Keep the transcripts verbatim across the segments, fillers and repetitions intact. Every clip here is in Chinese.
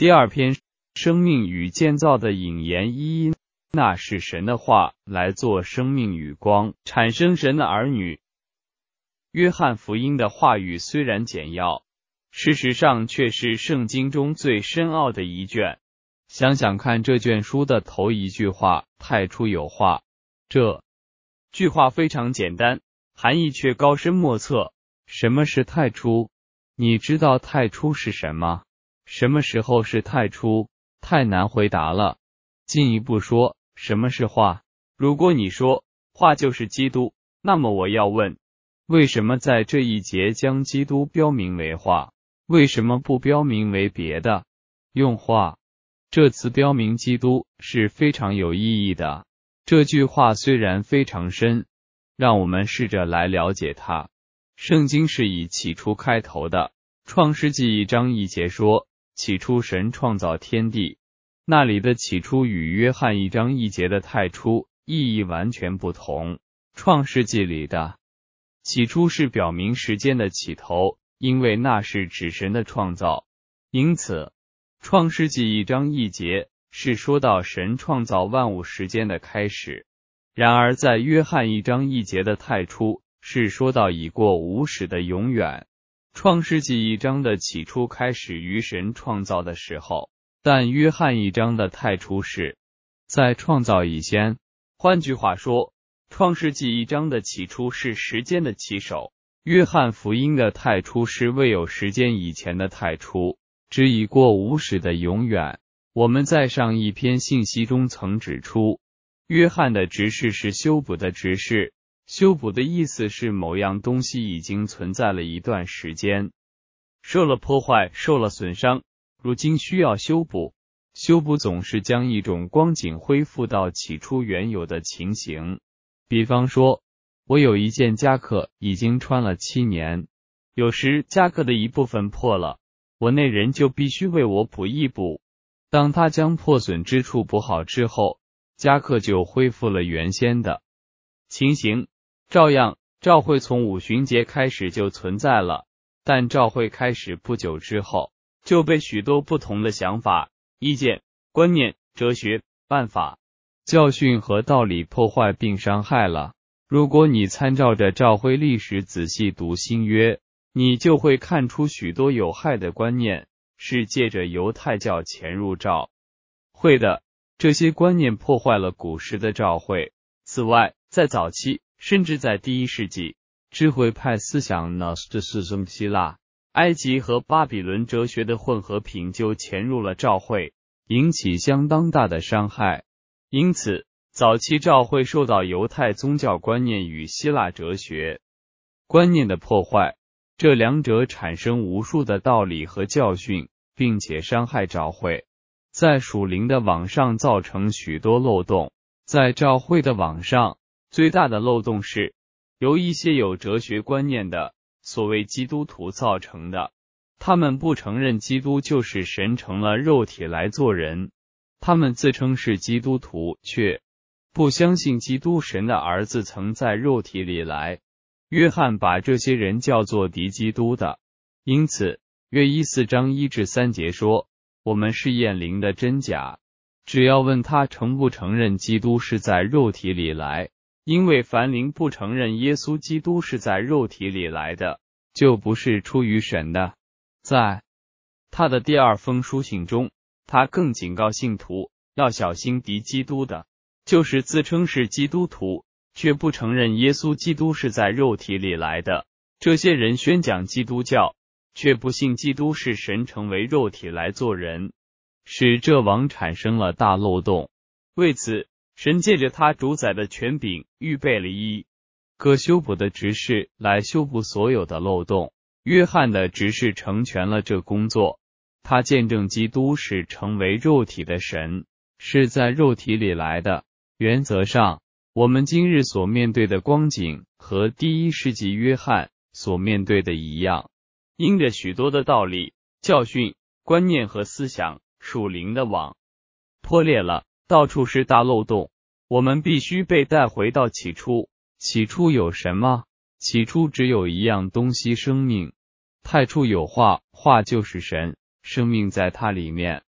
第二篇，生命与建造的引言一，那是神的话来做生命与光，产生神的儿女。约翰福音的话语虽然简要，事实上却是圣经中最深奥的一卷。想想看，这卷书的头一句话，太初有话，这句话非常简单，含义却高深莫测。什么是太初？你知道太初是什么？什么时候是太初？太难回答了。进一步说，什么是话？如果你说话就是基督，那么我要问，为什么在这一节将基督标明为话？为什么不标明为别的？用话这词标明基督是非常有意义的。这句话虽然非常深，让我们试着来了解它。圣经是以起初开头的，创世纪一章一节说，起初神创造天地。那里的起初与约翰一章一节的太初意义完全不同。创世纪里的起初是表明时间的起头，因为那是指神的创造，因此创世纪一章一节是说到神创造万物时间的开始。然而在约翰一章一节的太初是说到已过无始的永远。创世纪一章的起初开始于神创造的时候，但约翰一章的太初是在创造以前。换句话说，创世纪一章的起初是时间的起首，约翰福音的太初是未有时间以前的太初，只已过无始的永远。我们在上一篇信息中曾指出，约翰的执事是修补的执事，修补的意思是某样东西已经存在了一段时间，受了破坏，受了损伤，如今需要修补。修补总是将一种光景恢复到起初原有的情形。比方说，我有一件夹克已经穿了七年，有时夹克的一部分破了，我那人就必须为我补一补。当他将破损之处补好之后，夹克就恢复了原先的情形。照样，教会从五旬节开始就存在了，但教会开始不久之后，就被许多不同的想法、意见、观念、哲学、办法、教训和道理破坏并伤害了。如果你参照着教会历史仔细读新约，你就会看出许多有害的观念是借着犹太教潜入教会的。这些观念破坏了古时的教会。此外，在早期，甚至在第一世纪，智慧派思想 Gnosticism 希腊、埃及和巴比伦哲学的混合品就潜入了教会，引起相当大的伤害。因此，早期教会受到犹太宗教观念与希腊哲学观念的破坏，这两者产生无数的道理和教训，并且伤害教会，在属灵的网上造成许多漏洞。在教会的网上，最大的漏洞是由一些有哲学观念的所谓基督徒造成的。他们不承认基督就是神成了肉体来做人，他们自称是基督徒，却不相信基督神的儿子曾在肉体里来。约翰把这些人叫做敌基督的。因此，约一四章一至三节说，我们试验灵的真假，只要问他承不承认基督是在肉体里来，因为凡灵不承认耶稣基督是在肉体里来的，就不是出于神的。在他的第二封书信中，他更警告信徒要小心敌基督的，就是自称是基督徒，却不承认耶稣基督是在肉体里来的。这些人宣讲基督教，却不信基督是神成为肉体来做人，使这网产生了大漏洞。为此，神借着他主宰的权柄，预备了一个修补的执事来修补所有的漏洞。约翰的执事成全了这工作，他见证基督是成为肉体的神，是在肉体里来的。原则上，我们今日所面对的光景和第一世纪约翰所面对的一样，因着许多的道理、教训、观念和思想，属灵的网破裂了，到处是大漏洞。我们必须被带回到起初。起初有什么？起初只有一样东西，生命。太初有话，话就是神，生命在它里面，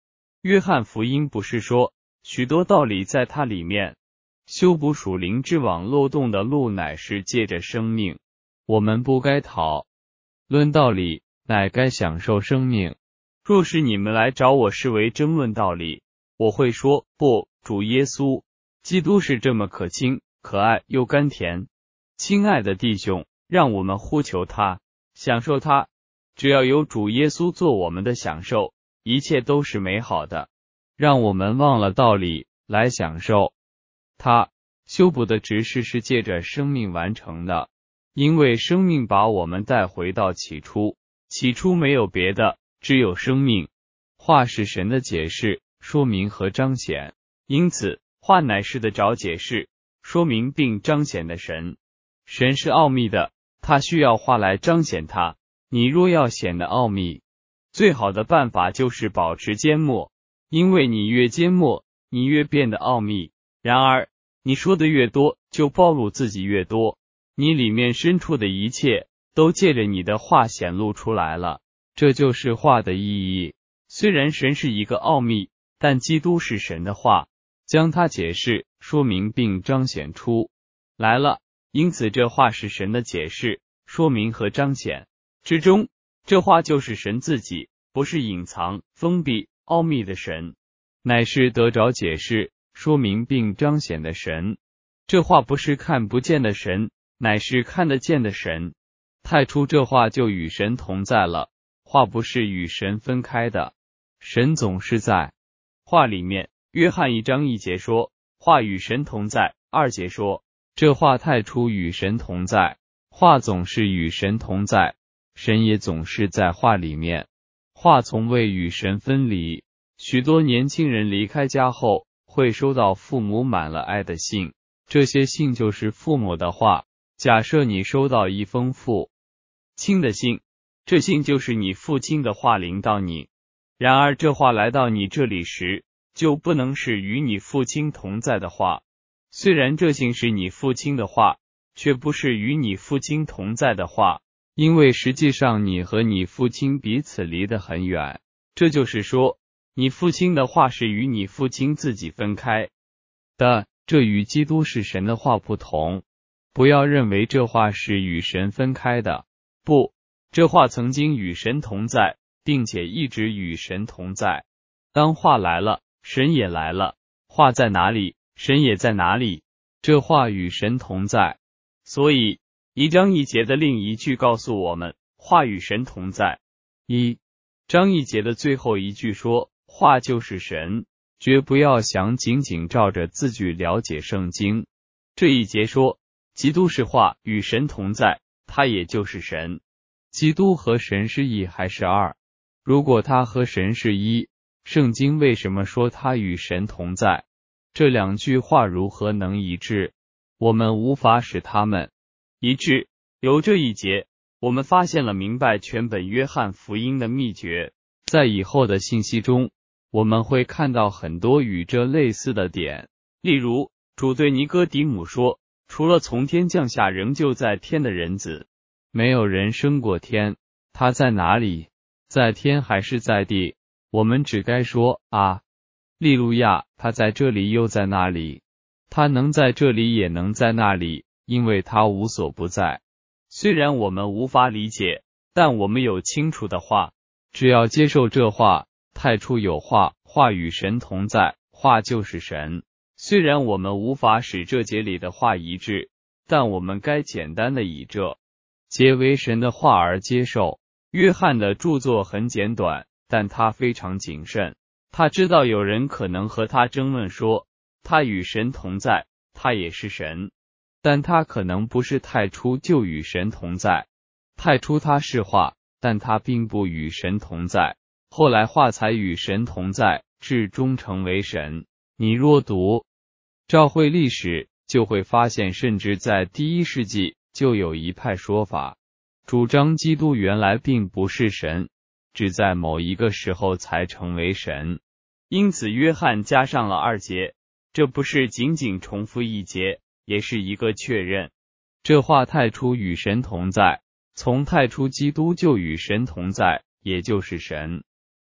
约翰福音不是说许多道理在它里面，修补属灵之网漏洞的路乃是借着生命。我们不该讨论道理，乃该享受生命。若是你们来找我是为争论道理，我会说，不，主耶稣基督是这么可亲、可爱又甘甜。亲爱的弟兄，让我们呼求他，享受他。只要有主耶稣做我们的享受，一切都是美好的。让我们忘了道理，来享受他。修补的执事是借着生命完成的，因为生命把我们带回到起初，起初没有别的，只有生命。话是神的解释、说明和彰显，因此话乃是的找解释、说明并彰显的神。神是奥秘的，他需要话来彰显他。你若要显得奥秘，最好的办法就是保持缄默，因为你越缄默，你越变得奥秘。然而你说的越多，就暴露自己越多，你里面深处的一切都借着你的话显露出来了。这就是话的意义。虽然神是一个奥秘，但基督是神的话，将它解释、说明并彰显出来了。因此这话是神的解释、说明和彰显之中，这话就是神自己，不是隐藏、封闭、奥秘的神，乃是得着解释、说明并彰显的神。这话不是看不见的神，乃是看得见的神。太初这话就与神同在了，话不是与神分开的，神总是在话里面。约翰一章一节说，话与神同在。二节说，这话太初与神同在，话总是与神同在，神也总是在话里面，话从未与神分离。许多年轻人离开家后，会收到父母满了爱的信，这些信就是父母的话。假设你收到一封父亲的信，这信就是你父亲的话临到你。然而这话来到你这里时，就不能是与你父亲同在的话。虽然这信是你父亲的话，却不是与你父亲同在的话，因为实际上你和你父亲彼此离得很远。这就是说，你父亲的话是与你父亲自己分开的，这与基督是神的话不同。不要认为这话是与神分开的，不，这话曾经与神同在，并且一直与神同在。当话来了，神也来了。话在哪里，神也在哪里。这话与神同在。所以一章一节的另一句告诉我们，话与神同在。一章一节的最后一句说，话就是神。绝不要想仅仅照着字句了解圣经。这一节说，基督是话，与神同在，他也就是神。基督和神是一还是二？如果他和神是一，圣经为什么说他与神同在？这两句话如何能一致？我们无法使他们一致。由这一节，我们发现了明白全本约翰福音的秘诀。在以后的信息中，我们会看到很多与这类似的点。例如，主对尼哥底母说，除了从天降下仍旧在天的人子，没有人升过天。他在哪里？在天还是在地？我们只该说啊，利路亚，他在这里又在那里。他能在这里也能在那里，因为他无所不在。虽然我们无法理解，但我们有清楚的话，只要接受这话。太初有话，话与神同在，话就是神。虽然我们无法使这节里的话一致，但我们该简单的以这节为神的话而接受。约翰的著作很简短，但他非常谨慎。他知道有人可能和他争论说，他与神同在，他也是神，但他可能不是太初就与神同在。太初他是话，但他并不与神同在。后来话才与神同在，至终成为神。你若读教会历史，就会发现，甚至在第一世纪就有一派说法，主张基督原来并不是神，只在某一个时候才成为神。因此约翰加上了二节，这不是仅仅重复一节，也是一个确认。这话太初与神同在，从太初基督就与神同在，也就是神。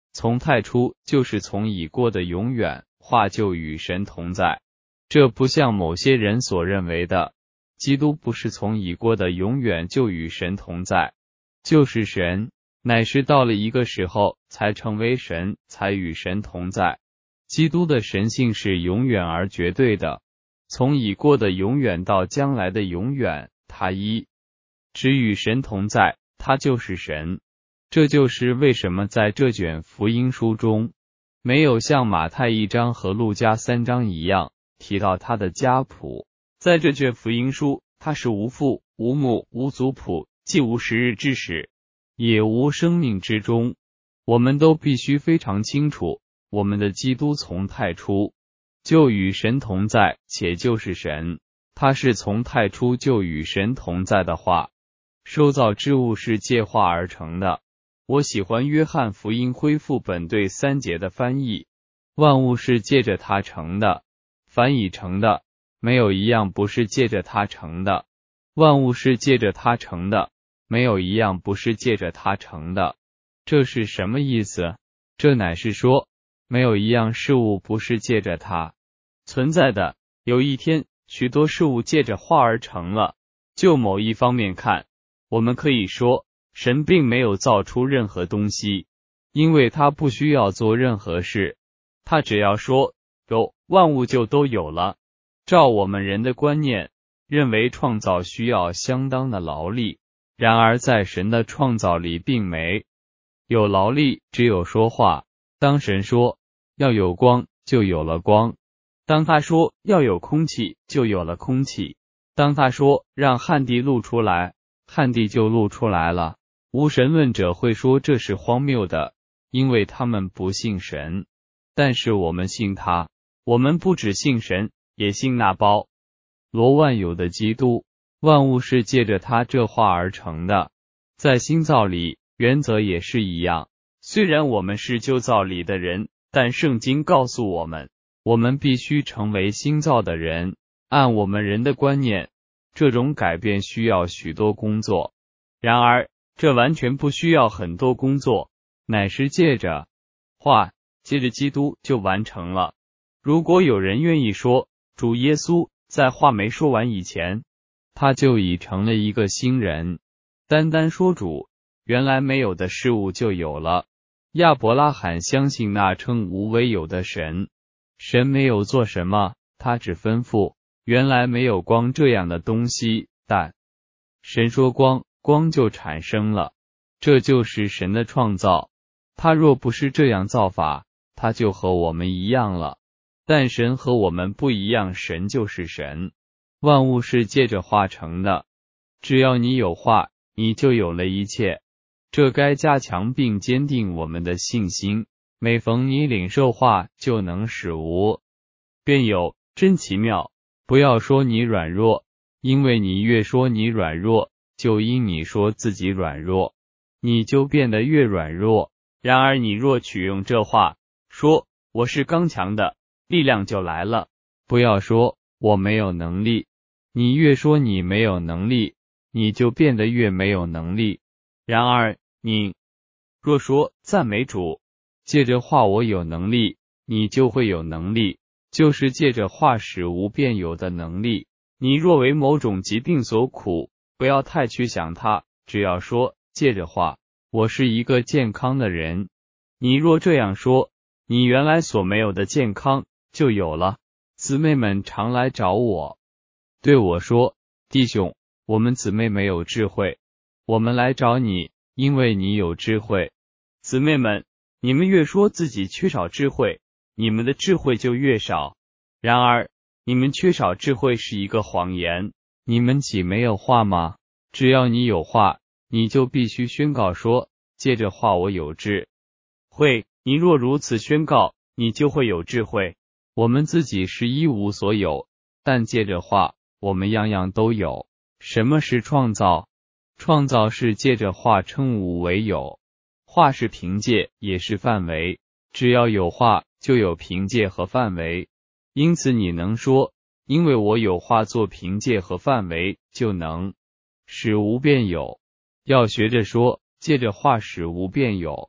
从太初就是从已过的永远，话就与神同在。这不像某些人所认为的，基督不是从已过的永远就与神同在，就是神，乃是到了一个时候才成为神，才与神同在。基督的神性是永远而绝对的，从已过的永远到将来的永远，他一只与神同在，他就是神。这就是为什么在这卷福音书中，没有像马太一章和路加三章一样提到他的家谱。在这卷福音书，他是无父无母无族谱，既无时日之始，也无生命之终。我们都必须非常清楚，我们的基督从太初就与神同在，且就是神。他是从太初就与神同在的话，受造之物是借话而成的。我喜欢约翰福音恢复本对三节的翻译，万物是借着他成的，凡已成的，没有一样不是借着他成的。万物是借着他成的，没有一样不是借着他成的。这是什么意思？这乃是说，没有一样事物不是借着他存在的。有一天，许多事物借着话而成了。就某一方面看，我们可以说，神并没有造出任何东西，因为他不需要做任何事，他只要说有，万物就都有了。照我们人的观念，认为创造需要相当的劳力，然而在神的创造里并没有劳力，只有说话。当神说要有光，就有了光；当他说要有空气，就有了空气；当他说让旱地露出来，旱地就露出来了。无神论者会说这是荒谬的，因为他们不信神。但是我们信他，我们不只信神，也信那包罗万有的基督。万物是借着他这话而成的。在新造里，原则也是一样。虽然我们是旧造里的人，但圣经告诉我们，我们必须成为新造的人。按我们人的观念，这种改变需要许多工作。然而，这完全不需要很多工作，乃是借着话，借着基督就完成了。如果有人愿意说，主耶稣在话没说完以前，他就已成了一个新人。单单说主，原来没有的事物就有了。亚伯拉罕相信那称无为有的神，神没有做什么，他只吩咐。原来没有光这样的东西，但神说光，光就产生了。这就是神的创造。他若不是这样造法，他就和我们一样了。但神和我们不一样，神就是神。万物是借着话成的，只要你有话，你就有了一切。这该加强并坚定我们的信心。每逢你领受话，就能使无便有，真奇妙。不要说你软弱，因为你越说你软弱，就因你说自己软弱，你就变得越软弱。然而你若取用这话，说我是刚强的，力量就来了。不要说我没有能力，你越说你没有能力，你就变得越没有能力。然而你若说赞美主，借着话我有能力，你就会有能力，就是借着话使无变有的能力。你若为某种疾病所苦，不要太去想它，只要说借着话我是一个健康的人。你若这样说，你原来所没有的健康就有了。姊妹们常来找我，对我说，弟兄，我们姊妹没有智慧，我们来找你，因为你有智慧。姊妹们，你们越说自己缺少智慧，你们的智慧就越少。然而你们缺少智慧是一个谎言。你们岂没有话吗？只要你有话，你就必须宣告说，借着话我有智慧。你若如此宣告，你就会有智慧。我们自己是一无所有，但借着话，我们样样都有。什么是创造？创造是借着话称无为有。话是凭借，也是范围。只要有话，就有凭借和范围。因此你能说，因为我有话做凭借和范围，就能使无变有。要学着说，借着话使无变有。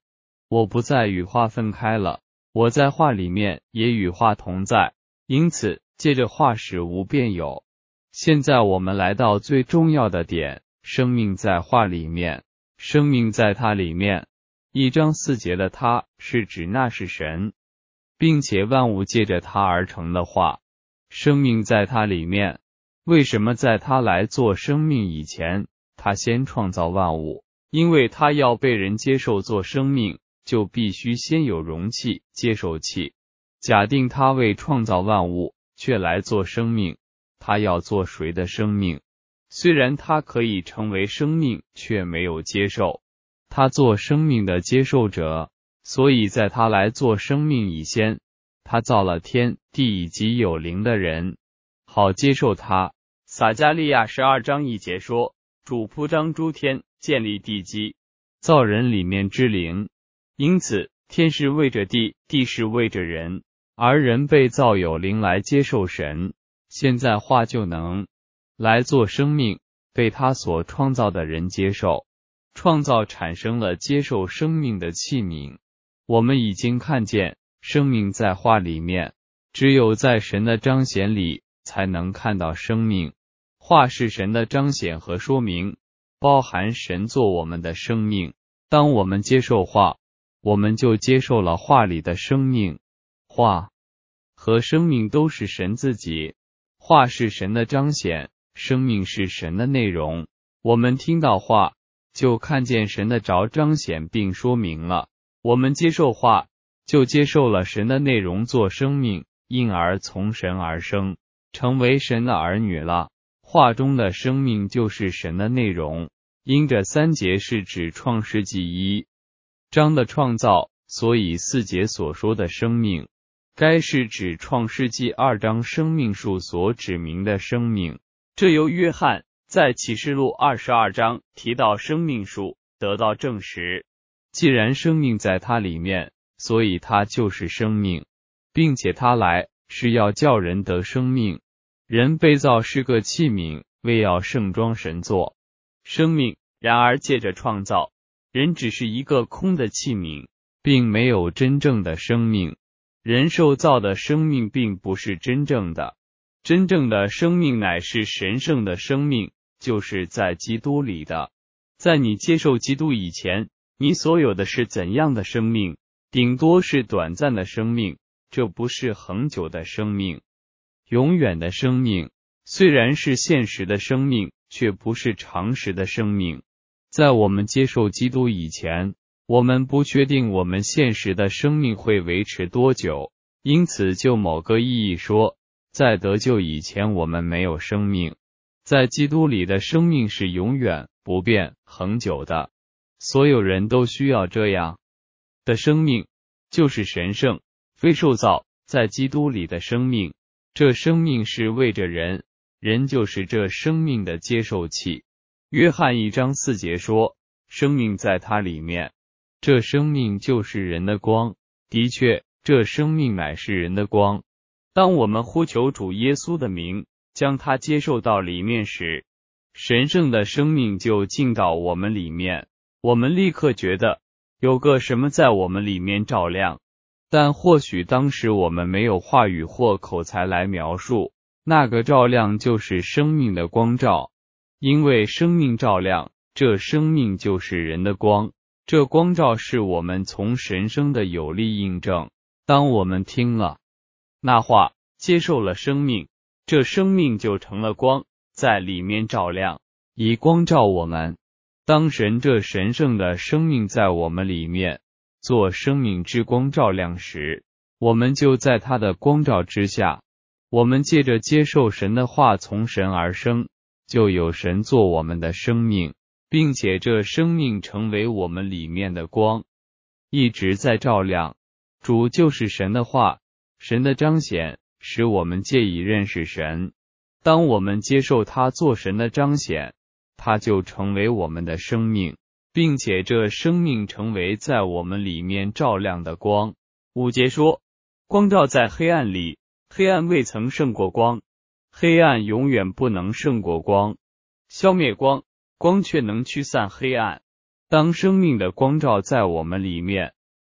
我不再与话分开了，我在话里面也与话同在，因此借着话使无变有。现在我们来到最重要的点，生命在话里面，生命在它里面。一章四节的它是指那是神，并且万物借着它而成的话，生命在它里面。为什么在它来做生命以前，它先创造万物？因为它要被人接受做生命，就必须先有容器、接受器。假定它为创造万物，却来做生命，它要做谁的生命？虽然它可以成为生命，却没有接受。他做生命的接受者，所以在他来做生命以先，他造了天地以及有灵的人，好接受他。撒迦利亚十二章一节说，主铺张诸天，建立地基，造人里面之灵。因此天是为着地，地是为着人，而人被造有灵来接受神。现在话就能来做生命，被他所创造的人接受。创造产生了接受生命的器皿。我们已经看见，生命在话里面，只有在神的彰显里才能看到生命。话是神的彰显和说明，包含神做我们的生命。当我们接受话，我们就接受了话里的生命。话和生命都是神自己，话是神的彰显，生命是神的内容。我们听到话，就看见神的着彰显并说明了。我们接受话，就接受了神的内容做生命，因而从神而生，成为神的儿女了。话中的生命就是神的内容。因这三节是指创世纪一章的创造，所以四节所说的生命，该是指创世纪二章生命树所指明的生命。这由约翰在启示录二十二章提到生命树得到证实。既然生命在它里面，所以它就是生命，并且它来是要叫人得生命。人被造是个器皿，为要盛装神作生命。然而借着创造，人只是一个空的器皿，并没有真正的生命。人受造的生命并不是真正的，真正的生命乃是神圣的生命，就是在基督里的。在你接受基督以前，你所有的是怎样的生命？顶多是短暂的生命，这不是恒久的生命。永远的生命虽然是现实的生命，却不是常识的生命。在我们接受基督以前，我们不确定我们现实的生命会维持多久，因此就某个意义说，在得救以前我们没有生命。在基督里的生命是永远、不变、恒久的。所有人都需要这样的生命，就是神圣、非受造，在基督里的生命。这生命是为着人，人就是这生命的接受器。约翰一章四节说，生命在它里面，这生命就是人的光。的确，这生命乃是人的光。当我们呼求主耶稣的名，将它接受到里面时，神圣的生命就进到我们里面。我们立刻觉得有个什么在我们里面照亮，但或许当时我们没有话语或口才来描述，那个照亮就是生命的光照。因为生命照亮，这生命就是人的光，这光照是我们从神生的有力印证。当我们听了那话，接受了生命，这生命就成了光，在里面照亮，以光照我们。当神这神圣的生命在我们里面做生命之光照亮时，我们就在他的光照之下。我们借着接受神的话从神而生，就有神做我们的生命，并且这生命成为我们里面的光，一直在照亮。主就是神的话，神的彰显使我们借以认识神。当我们接受他做神的彰显，他就成为我们的生命，并且这生命成为在我们里面照亮的光。五节说，光照在黑暗里，黑暗未曾胜过光，黑暗永远不能胜过光。消灭光，光却能驱散黑暗。当生命的光照在我们里面，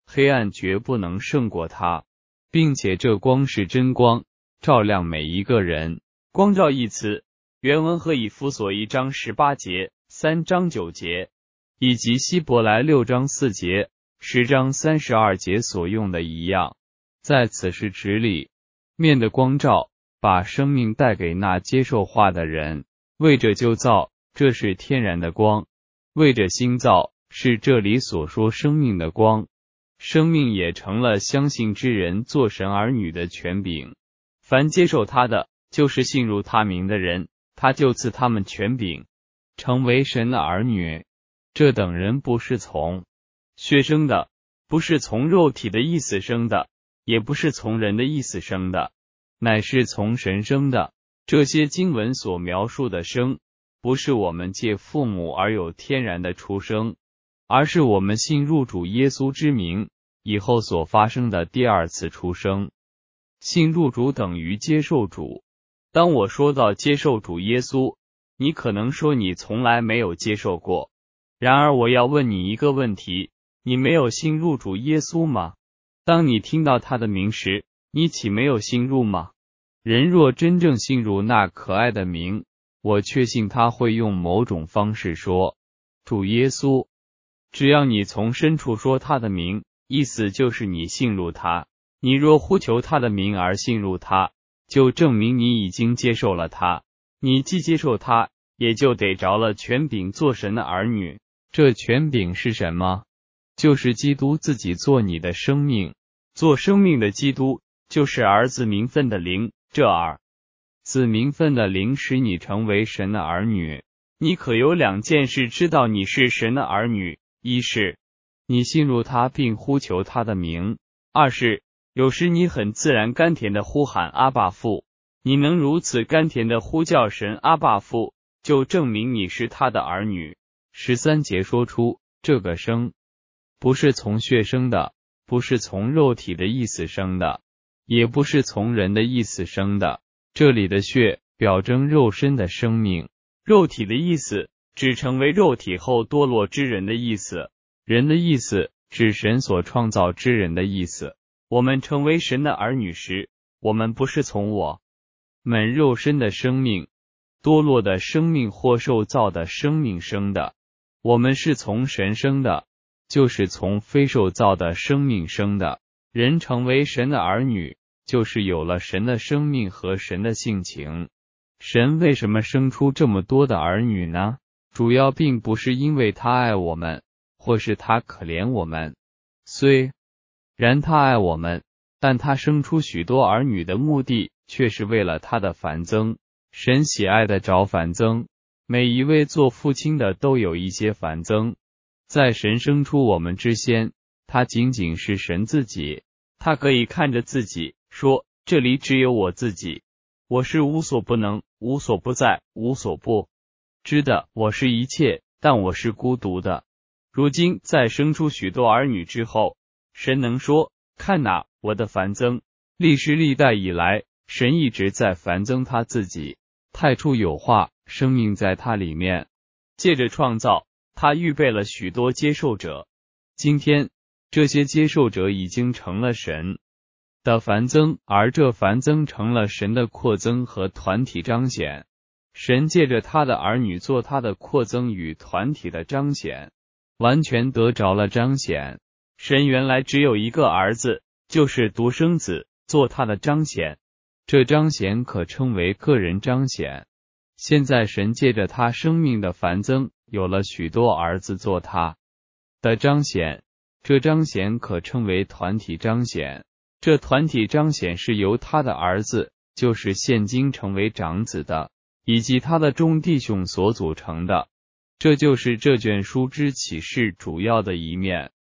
黑暗绝不能胜过它，并且这光是真光，照亮每一个人。光照一词，原文和以弗所一章十八节、三章九节，以及希伯来六章四节、十章三十二节所用的一样，在此是指里面的光照，把生命带给那接受化的人。为着旧造，这是天然的光；为着新造，是这里所说生命的光。生命也成了相信之人做神儿女的权柄。凡接受他的，就是信入他名的人，他就赐他们权柄，成为神的儿女。这等人不是从血生的，不是从肉体的意思生的，也不是从人的意思生的，乃是从神生的。这些经文所描述的生，不是我们借父母而有天然的出生，而是我们信入主耶稣之名以后所发生的第二次出生。信入主等于接受主。当我说到接受主耶稣，你可能说你从来没有接受过。然而我要问你一个问题，你没有信入主耶稣吗？当你听到他的名时，你岂没有信入吗？人若真正信入那可爱的名，我确信他会用某种方式说主耶稣。只要你从深处说他的名，意思就是你信入他。你若呼求他的名而信入他，就证明你已经接受了他。你既接受他，也就得着了权柄做神的儿女。这权柄是什么？就是基督自己做你的生命。做生命的基督，就是儿子名分的灵。这儿子名分的灵使你成为神的儿女。你可有两件事知道你是神的儿女：一是你信入他并呼求他的名；二是有时你很自然甘甜的呼喊阿爸父。你能如此甘甜的呼叫神阿爸父，就证明你是他的儿女。十三节说出这个生，不是从血生的，不是从肉体的意思生的，也不是从人的意思生的。这里的血表征肉身的生命，肉体的意思指成为肉体后堕落之人的意思，人的意思指神所创造之人的意思。我们成为神的儿女时，我们不是从我们肉身的生命、堕落的生命或受造的生命生的，我们是从神生的，就是从非受造的生命生的。人成为神的儿女，就是有了神的生命和神的性情。神为什么生出这么多的儿女呢？主要并不是因为他爱我们，或是他可怜我们。虽然他爱我们，但他生出许多儿女的目的却是为了他的繁增。神喜爱的找繁增，每一位做父亲的都有一些繁增。在神生出我们之先，他仅仅是神自己。他可以看着自己说，这里只有我自己，我是无所不能，无所不在，无所不知的，我是一切，但我是孤独的。如今在生出许多儿女之后，神能说，看哪，我的繁增。历世历代以来，神一直在繁增他自己。太初有话，生命在他里面，借着创造，他预备了许多接受者。今天这些接受者已经成了神的繁增，而这繁增成了神的扩增和团体彰显。神借着他的儿女做他的扩增与团体的彰显，完全得着了彰显。神原来只有一个儿子，就是独生子，做他的彰显。这彰显可称为个人彰显。现在神借着他生命的繁增，有了许多儿子做他的彰显。这彰显可称为团体彰显。这团体彰显是由他的儿子，就是现今成为长子的，以及他的众弟兄所组成的。这就是这卷书之启示主要的一面。